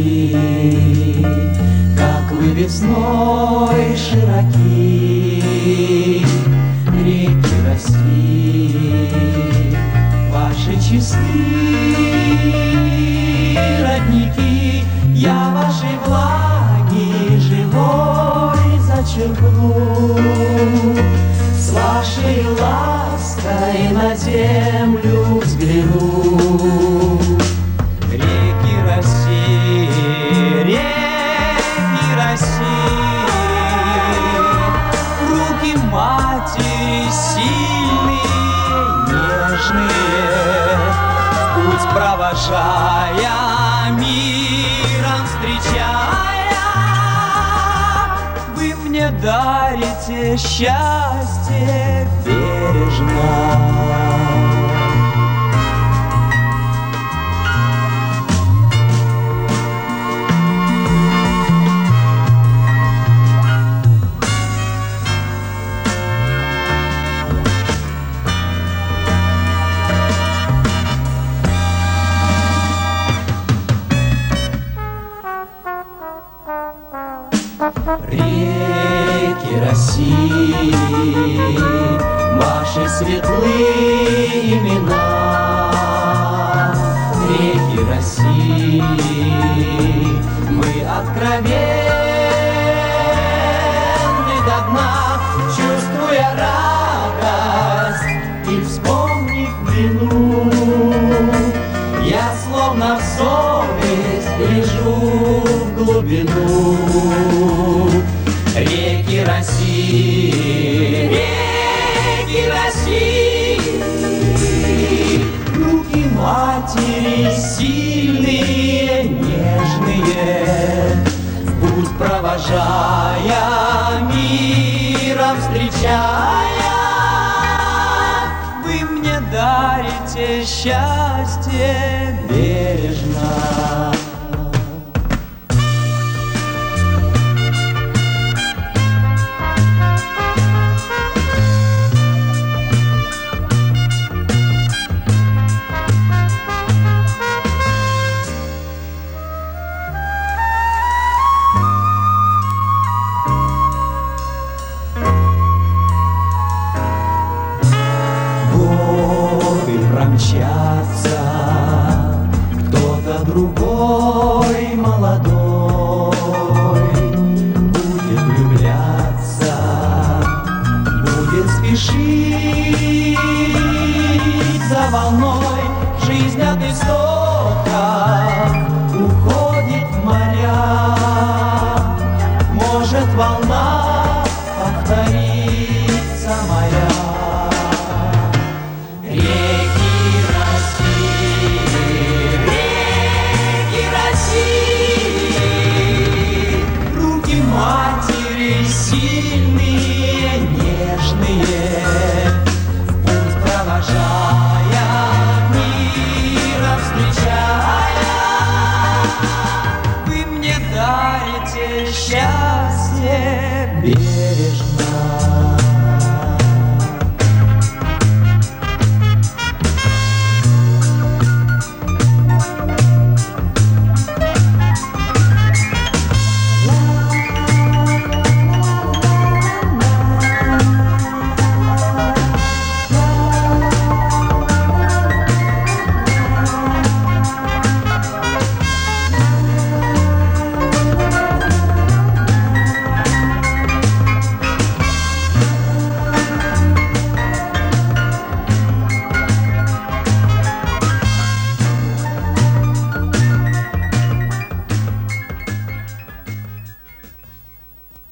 как вы весной широки, реки России, ваши чисты родники. Я вашей влаги живой зачерпну, с вашей лаской на землю взгляну. Реки России, реки России, руки матери сильные, нежные, в путь провожая, миром встречая, вы мне дарите счастье бережно. Реки России, ваши светлые имена. Реки России, мы откровенны до дна, чувствуя радость и вспомнив вину. Я словно в совесть гляжу в глубину. Реки России, реки России, руки матери сильные, нежные, в путь провожая, миром встречая, вы мне дарите счастье бережно. Промчаться, кто-то другой молодой будет влюбляться, будет спешить за волной. Жизнь от истоков уходит в моря, может волна повториться моя. Сильные, нежные, в путь провожая, миром встречая, вы мне дарите счастье бережно.